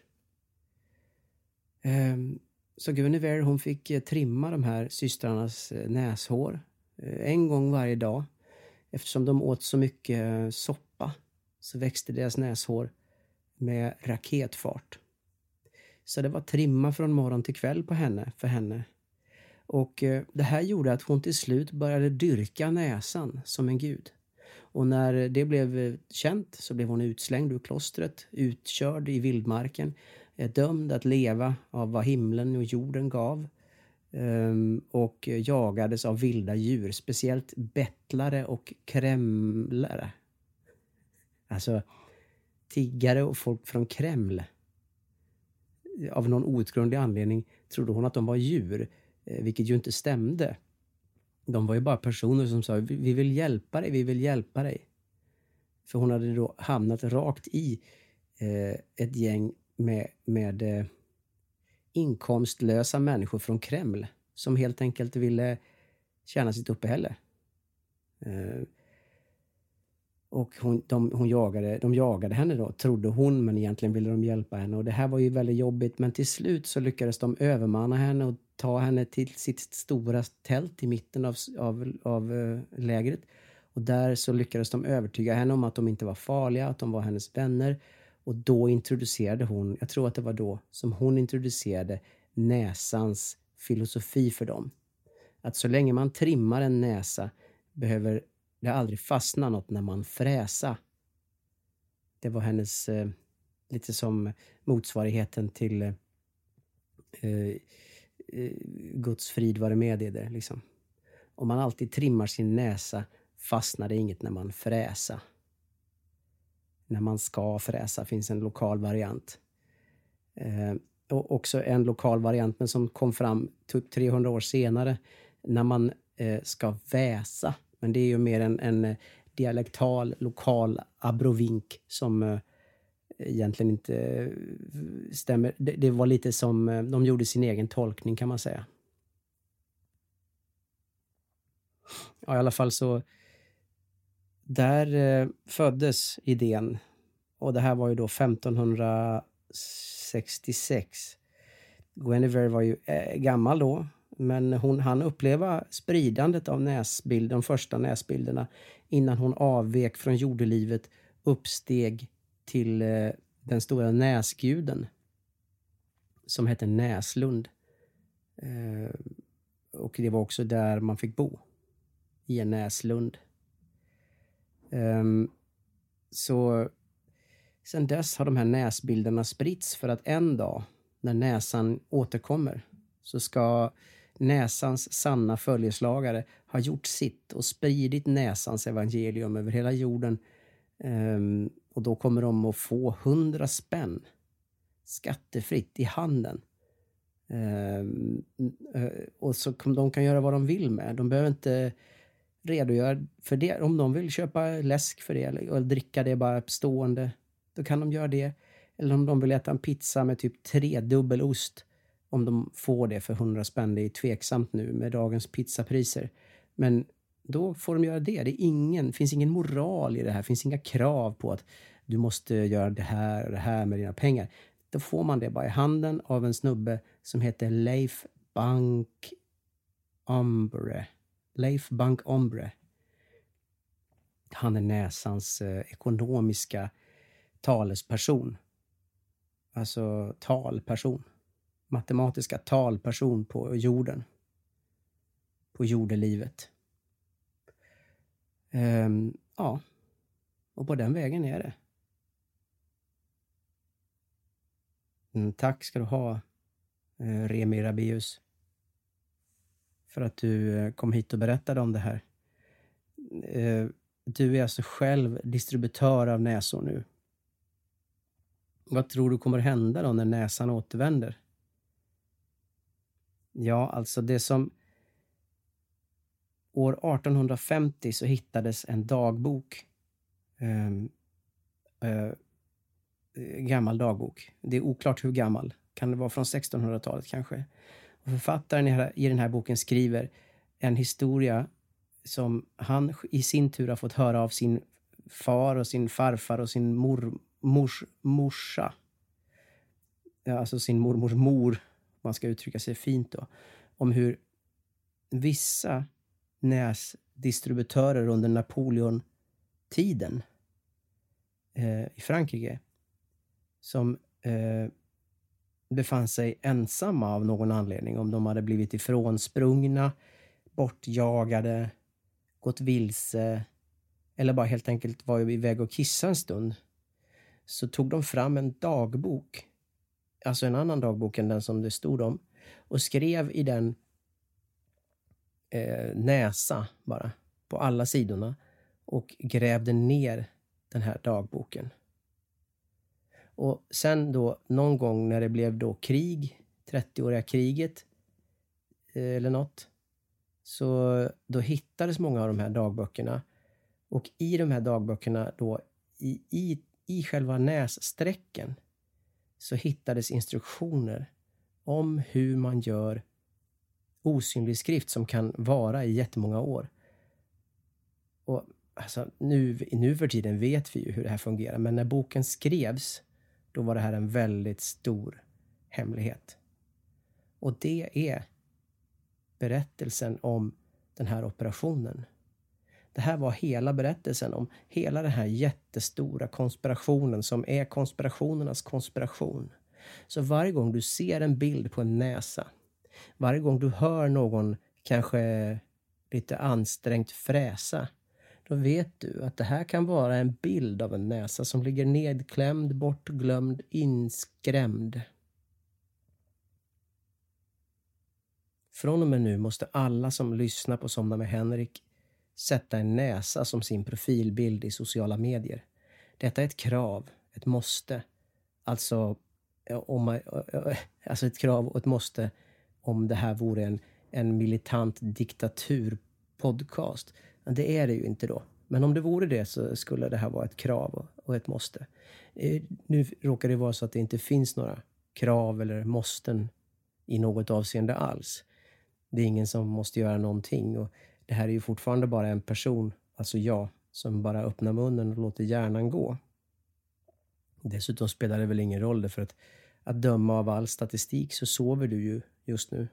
Så Guinevere, hon fick trimma de här systrarnas näshår en gång varje dag. Eftersom de åt så mycket soppa så växte deras näshår med raketfart. Så det var trimma från morgon till kväll för henne. Och det här gjorde att hon till slut började dyrka näsan som en gud. Och när det blev känt så blev hon utslängd ur klostret, utkörd i vildmarken, dömd att leva av vad himlen och jorden gav, och jagades av vilda djur, speciellt bettlare och kremlare. Alltså tiggare och folk från Kreml. Av någon outgrundlig anledning trodde hon att de var djur, vilket ju inte stämde. De var ju bara personer som sa vi vill hjälpa dig. För hon hade då hamnat rakt i ett gäng med inkomstlösa människor från Kreml som helt enkelt ville tjäna sitt uppehälle. Och de jagade henne då, trodde hon, men egentligen ville de hjälpa henne. Och det här var ju väldigt jobbigt, men till slut så lyckades de övermanna henne och ta henne till sitt stora tält i mitten av lägret. Och där så lyckades de övertyga henne om att de inte var farliga, att de var hennes vänner. Och då introducerade hon, jag tror att det var då som hon introducerade näsans filosofi för dem. Att så länge man trimmar en näsa behöver det aldrig fastna något när man fräsa. Det var hennes lite som motsvarigheten till Guds frid vare med er, liksom. Om man alltid trimmar sin näsa fastnar det inget när man fräsa. När man ska fräsa finns en lokal variant. Och också en lokal variant, men som kom fram typ 300 år senare, när man ska väsa. Men det är ju mer en dialektal, lokal abrovink som egentligen inte stämmer. Det var lite som de gjorde sin egen tolkning, kan man säga. Ja, i alla fall så där föddes idén. Och det här var ju då 1566. Guinevere var ju gammal då. Men hon hann uppleva spridandet av de första näsbilderna innan hon avvek från jordelivet, uppsteg till den stora näsguden som hette Näslund. Och det var också där man fick bo, i en Näslund. Så sen dess har de här näsbilderna spritts, för att en dag när näsan återkommer så ska näsans sanna följeslagare ha gjort sitt och spridit näsans evangelium över hela jorden. Och då kommer de att få 100 spänn skattefritt i handen Och så de kan göra vad de vill med. De behöver inte redogöra för det. Om de vill köpa läsk för det eller dricka det bara stående, då kan de göra det. Eller om de vill äta en pizza med typ 3 dubbelost, om de får det för 100 spänn. Det är tveksamt nu med dagens pizzapriser. Men då får de göra det. Det finns ingen moral i det här. Det finns inga krav på att du måste göra det här och det här med dina pengar. Då får man det bara i handen av en snubbe som heter Leif Bank Ombre. Han är Näsans ekonomiska talesperson. Alltså talperson. Matematiska talperson på jorden. På jordelivet. Ja. Och på den vägen är det. Tack ska du ha, Remi Rabeus, för att du kom hit och berättade om det här. Du är alltså själv distributör av näsor nu. Vad tror du kommer hända då när näsan återvänder? Ja, alltså det som... År 1850 så hittades en dagbok. Gammal dagbok. Det är oklart hur gammal. Kan det vara från 1600-talet kanske? Och författaren i den här boken skriver en historia som han i sin tur har fått höra av sin far och sin farfar och sin morsa. Ja, alltså sin mormors mor, man ska uttrycka sig fint då. Om hur vissa näsdistributörer under Napoleon-tiden i Frankrike som befann sig ensamma av någon anledning. Om de hade blivit ifrånsprungna, bortjagade, gått vilse eller bara helt enkelt var iväg och kissa en stund, så tog de fram en dagbok, alltså en annan dagbok än den som det stod om, och skrev i den näsa bara på alla sidorna och grävde ner den här dagboken. Och sen då någon gång när det blev då krig, 30-åriga kriget eller något, så då hittades många av de här dagböckerna, och i de här dagböckerna då i själva nässträcken så hittades instruktioner om hur man gör osynlig skrift som kan vara i jättemånga år. Och alltså, nu för tiden vet vi ju hur det här fungerar, men när boken skrevs, då var det här en väldigt stor hemlighet. Och det är berättelsen om den här operationen. Det här var hela berättelsen om hela den här jättestora konspirationen som är konspirationernas konspiration. Så varje gång du ser en bild på en näsa, varje gång du hör någon kanske lite ansträngt fräsa, då vet du att det här kan vara en bild av en näsa som ligger nedklämd, bortglömd, inskrämd. Från och med nu måste alla som lyssnar på Somna med Henrik sätta en näsa som sin profilbild i sociala medier. Detta är ett krav, ett måste. Alltså ett krav och ett måste om det här vore en militant diktaturpodcast. Men det är det ju inte då. Men om det vore det så skulle det här vara ett krav och ett måste. Nu råkar det vara så att det inte finns några krav eller måsten i något avseende alls. Det är ingen som måste göra någonting, och det här är ju fortfarande bara en person, alltså jag, som bara öppnar munnen och låter hjärnan gå. Dessutom spelar det väl ingen roll, för att döma av all statistik så sover du ju just nu.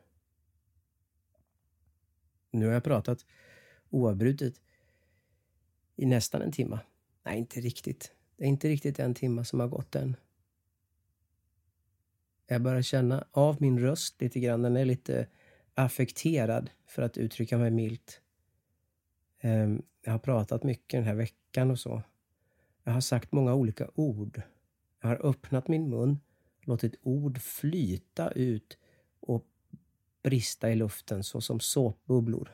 Nu har jag pratat oavbrutet i nästan en timme. Nej, inte riktigt. Det är inte riktigt en timme som har gått än. Jag börjar känna av min röst lite grann. Den är lite affekterad, för att uttrycka mig milt. Jag har pratat mycket den här veckan och så. Jag har sagt många olika ord. Jag har öppnat min mun, låtit ord flyta ut och brista i luften så som såpbubblor.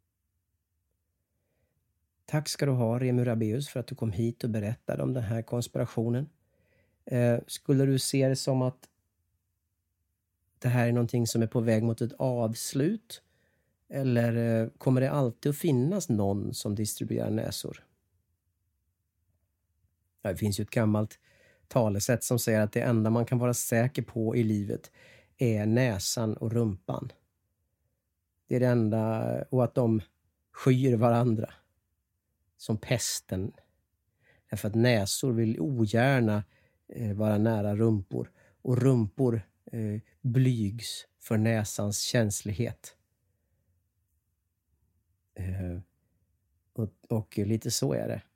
Tack ska du ha, Remi Rabeus, för att du kom hit och berättade om den här konspirationen. Skulle du se det som att det här är någonting som är på väg mot ett avslut? Eller kommer det alltid att finnas någon som distribuerar näsor? Det finns ju ett gammalt talesätt som säger att det enda man kan vara säker på i livet är näsan och rumpan. Det är det enda, och att de skyr varandra som pesten. Därför att näsor vill ogärna vara nära rumpor. Och rumpor blygs för näsans känslighet. Och lite så är det.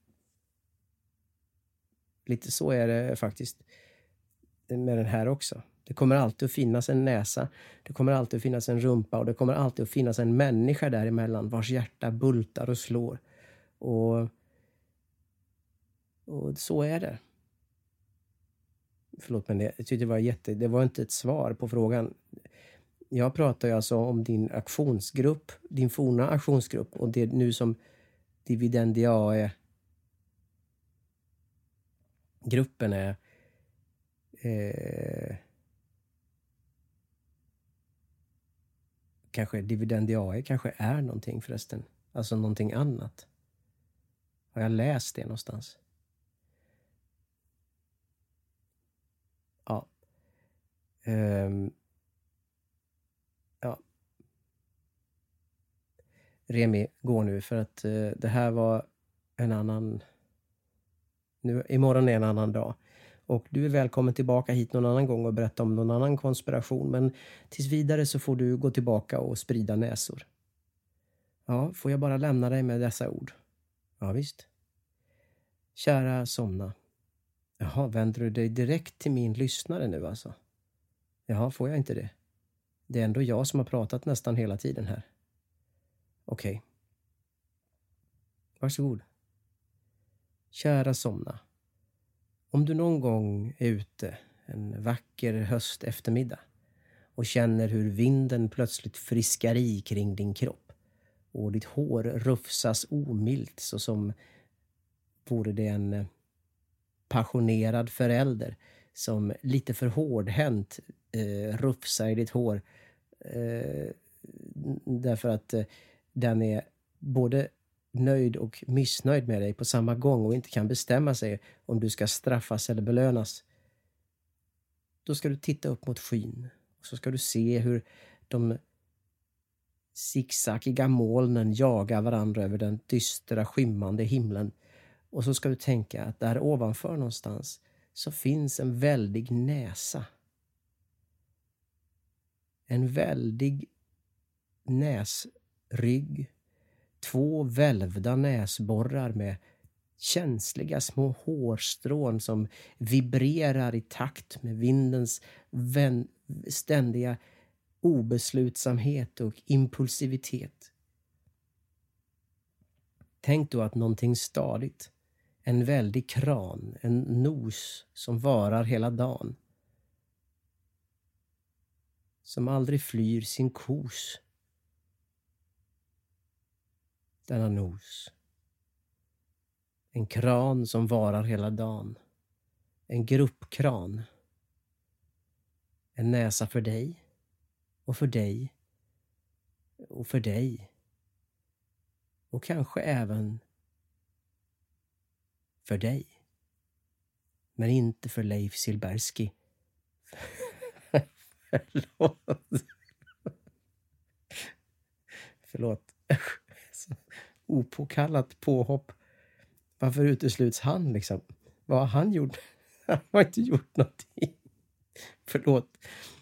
Lite så är det faktiskt med den här också. Det kommer alltid att finnas en näsa. Det kommer alltid att finnas en rumpa. Och det kommer alltid att finnas en människa däremellan vars hjärta bultar och slår. Och så är det. Förlåt, men jag tyckte det var inte ett svar på frågan. Jag pratar ju alltså om din aktionsgrupp, din forna aktionsgrupp, och det är nu som Dividendiae gruppen är kanske Dividendiae kanske är någonting förresten, alltså någonting annat. Har jag läst det någonstans? Ja. Ja. Remi går nu för att det här var en annan... Imorgon är en annan dag. Och du är välkommen tillbaka hit någon annan gång och berätta om någon annan konspiration. Men tills vidare så får du gå tillbaka och sprida näsor. Ja, får jag bara lämna dig med dessa ord? Ja, visst. Kära somna. Jaha, vänder du dig direkt till min lyssnare nu alltså? Jaha, får jag inte det? Det är ändå jag som har pratat nästan hela tiden här. Okej. Varsågod. Kära somna. Om du någon gång är ute en vacker höst eftermiddag och känner hur vinden plötsligt friskar i kring din kropp och ditt hår rufsas omilt så som vore det en passionerad förälder som lite för hårdhänt rufsar i ditt hår därför att den är både nöjd och missnöjd med dig på samma gång och inte kan bestämma sig om du ska straffas eller belönas. Då ska du titta upp mot skyn och så ska du se hur de zigzaggiga molnen jagar varandra över den dystra skymmande himlen. Och så ska du tänka att där ovanför någonstans så finns en väldig näsa. En väldig näsrygg. 2 välvda näsborrar med känsliga små hårstrån som vibrerar i takt med vindens ständiga obeslutsamhet och impulsivitet. Tänk då att någonting stadigt, en väldig kran, en nos som varar hela dagen, som aldrig flyr sin kos. Denna nos. En kran som varar hela dagen. En gruppkran. En näsa för dig. Och för dig. Och för dig. Och kanske även för dig. Men inte för Leif Silbersky. Förlåt. Opåkallat påhopp. Varför utesluts han liksom? Vad har han gjort? Han har inte gjort någonting. Förlåt.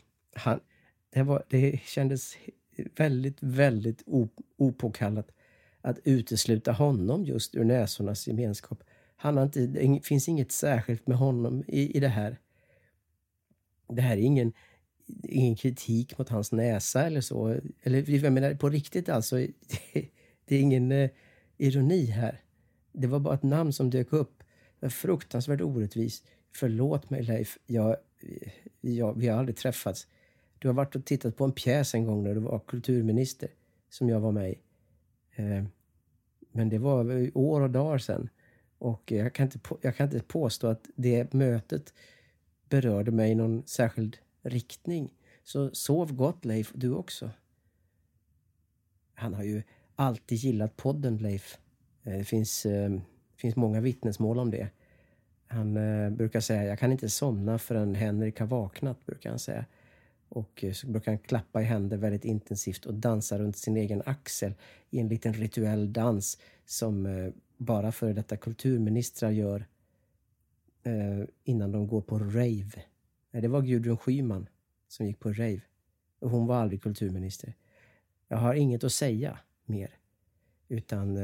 Det kändes väldigt, väldigt opåkallat att utesluta honom just ur näsornas gemenskap. Det finns inget särskilt med honom i det här. Det här är ingen kritik mot hans näsa eller så. Eller jag menar på riktigt alltså. Det är ingen ironi här. Det var bara ett namn som dök upp. Det var fruktansvärt orättvist. Förlåt mig Leif. Vi har aldrig träffats. Du har varit och tittat på en pjäs en gång när du var kulturminister. Som jag var med i. Men det var år och dagar sedan. Och jag kan inte påstå att det mötet berörde mig i någon särskild riktning. Så sov gott, Leif, du också. Han har ju alltid gillat podden, Leif. Det finns många vittnesmål om det. Han brukar säga, jag kan inte somna förrän Henrik har vaknat, brukar han säga. Och så brukar han klappa i händer väldigt intensivt och dansa runt sin egen axel i en liten rituell dans som bara före detta kulturministrar gör innan de går på rave. Det var Gudrun Schyman som gick på rave. Och hon var aldrig kulturminister. Jag har inget att säga mer. Utan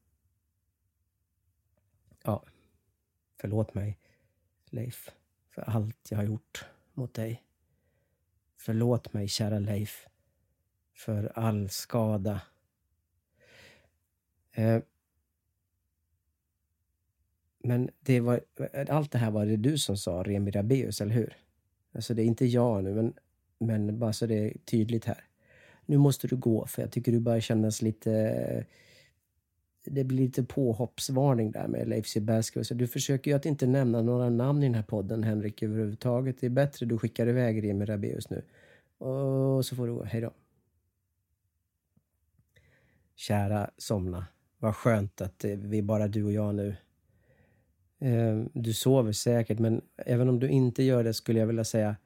förlåt mig, Leif, för allt jag har gjort mot dig. Förlåt mig, kära Leif, för all skada. Men allt det här var det du som sa, Remi Rabeus, eller hur? Alltså det är inte jag nu, men bara så det är tydligt här. Nu måste du gå, för jag tycker du börjar kännas lite... Det blir lite påhoppsvarning där med Leif Silbersky. Så du försöker ju att inte nämna några namn i den här podden, Henrik, överhuvudtaget. Det är bättre du skickar iväg Remi Rabeus nu. Och så får du gå. Hej då. Kära somna. Vad skönt att vi är bara du och jag nu. Du sover säkert, men även om du inte gör det skulle jag vilja säga...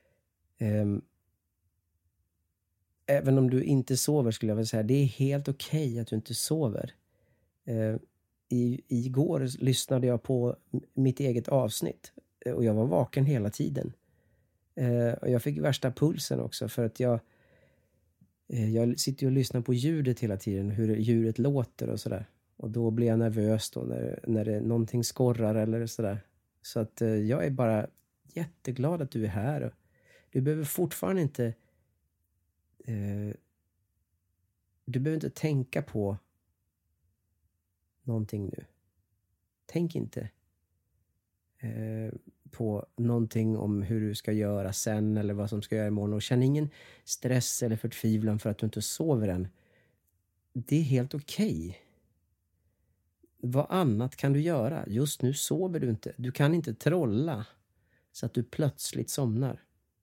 Även om du inte sover skulle jag vilja säga, det är helt okej att du inte sover. Igår lyssnade jag på mitt eget avsnitt och jag var vaken hela tiden. Och jag fick värsta pulsen också för att jag sitter och lyssnar på ljudet hela tiden, hur djuret låter och sådär. Och då blir jag nervös då när det någonting skorrar eller sådär. Så att jag är bara jätteglad att du är här. Och du behöver fortfarande inte du behöver inte tänka på någonting nu. Tänk inte på någonting om hur du ska göra sen eller vad som ska göra imorgon. Och känn ingen stress eller förtvivlan för att du inte sover än. Det är helt okej. Vad annat kan du göra? Just nu sover du inte. Du kan inte trolla så att du plötsligt somnar.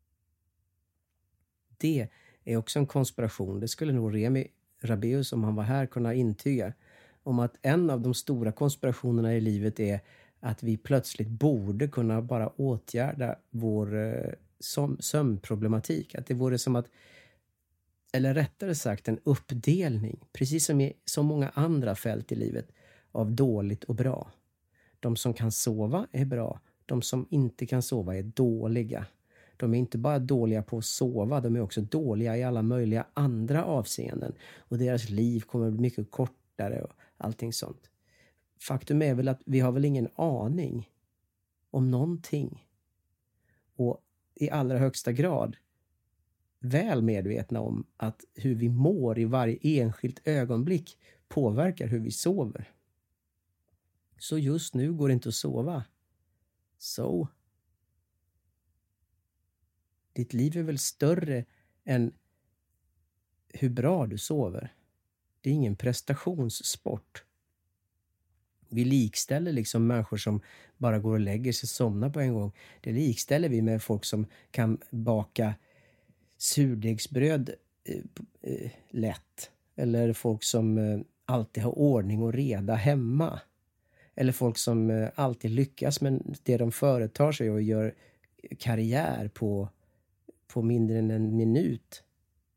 Det är också en konspiration. Det skulle nog Remi Rabeus, om han var här, kunna intyga. Om att en av de stora konspirationerna i livet är att vi plötsligt borde kunna bara åtgärda vår sömnproblematik. Att det vore som att, eller rättare sagt en uppdelning, precis som i så många andra fält i livet, av dåligt och bra. De som kan sova är bra. De som inte kan sova är dåliga. De är inte bara dåliga på att sova, de är också dåliga i alla möjliga andra avseenden. Och deras liv kommer att bli mycket kortare och allting sånt. Faktum är väl att vi har väl ingen aning om någonting. Och i allra högsta grad väl medvetna om att hur vi mår i varje enskilt ögonblick påverkar hur vi sover. Så just nu går det inte att sova. Så... Ditt liv är väl större än hur bra du sover. Det är ingen prestationssport. Vi likställer liksom människor som bara går och lägger sig och somnar på en gång. Det likställer vi med folk som kan baka surdegsbröd lätt. Eller folk som alltid har ordning och reda hemma. Eller folk som alltid lyckas med det de företar sig och gör karriär på mindre än en minut.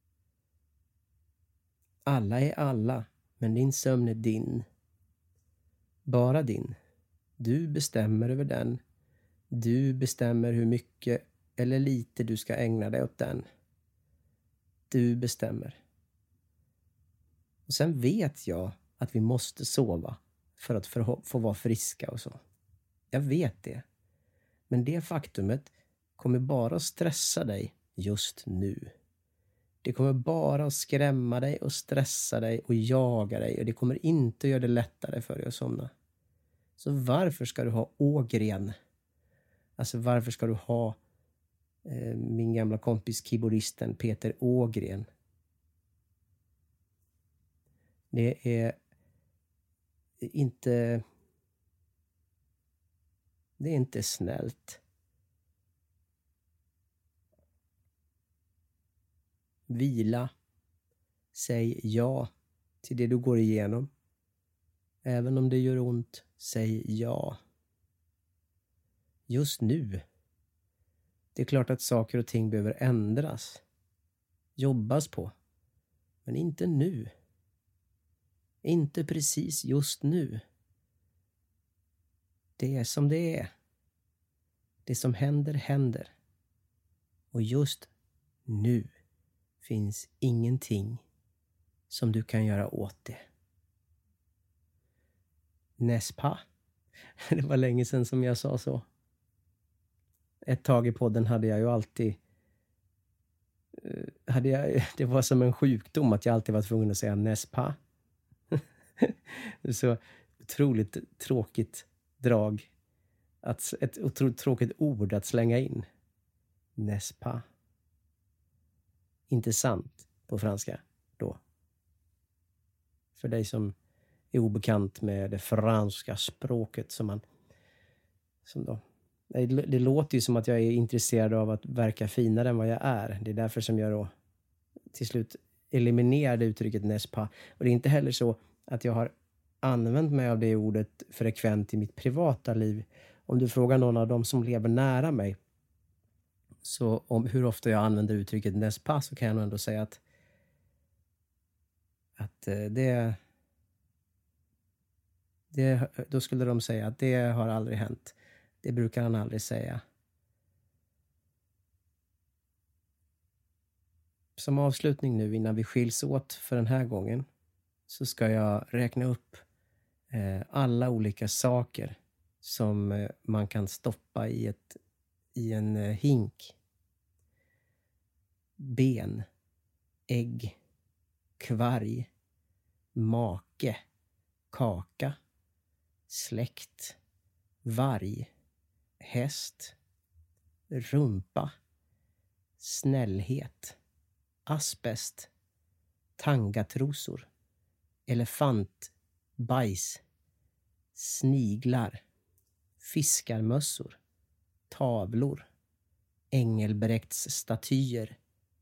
Alla är alla, men din sömn är din. Bara din. Du bestämmer över den. Du bestämmer hur mycket eller lite du ska ägna dig åt den. Du bestämmer. Och sen vet jag att vi måste sova för att få vara friska och så. Jag vet det. Men det faktumet kommer bara att stressa dig just nu. Det kommer bara att skrämma dig och stressa dig och jaga dig. Och det kommer inte att göra det lättare för dig att somna. Så varför ska du ha Ågren? Alltså varför ska du ha min gamla kompis keyboardisten Peter Ågren? Det är inte snällt. Vila. Säg ja till det du går igenom. Även om det gör ont, säg ja. Just nu. Det är klart att saker och ting behöver ändras. Jobbas på. Men inte nu. Inte precis just nu. Det är som det är. Det som händer, händer. Och just nu finns ingenting som du kan göra åt det. Nespa. Det var länge sedan som jag sa så. Ett tag i podden hade jag ju alltid... det var som en sjukdom att jag alltid var tvungen att säga Nespa. Så otroligt tråkigt drag. Ett otroligt tråkigt ord att slänga in. Nespa. Inte sant på franska då. För dig som är obekant med det franska språket som då. Det låter ju som att jag är intresserad av att verka finare än vad jag är. Det är därför som jag då till slut eliminerade uttrycket Nespa. Och det är inte heller så att jag har använt mig av det ordet frekvent i mitt privata liv. Om du frågar någon av dem som lever nära mig så om hur ofta jag använder uttrycket Nespa, så kan jag nog ändå säga att då skulle de säga att det har aldrig hänt. Det brukar han aldrig säga. Som avslutning nu innan vi skiljs åt för den här gången så ska jag räkna upp alla olika saker som man kan stoppa i en hink. Ben, ägg, kvarg, make, kaka, släkt, varg, häst, rumpa, snällhet, asbest, tangatrosor, elefantbajs, sniglar, fiskarmössor, tavlor, Engelbrekts statyer.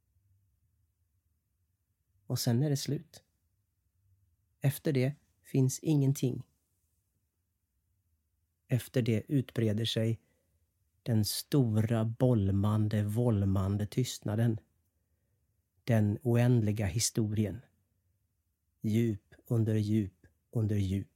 Och sen är det slut. Efter det finns ingenting. Efter det utbreder sig den stora vålmande tystnaden. Den oändliga historien. Djup under djup under djup.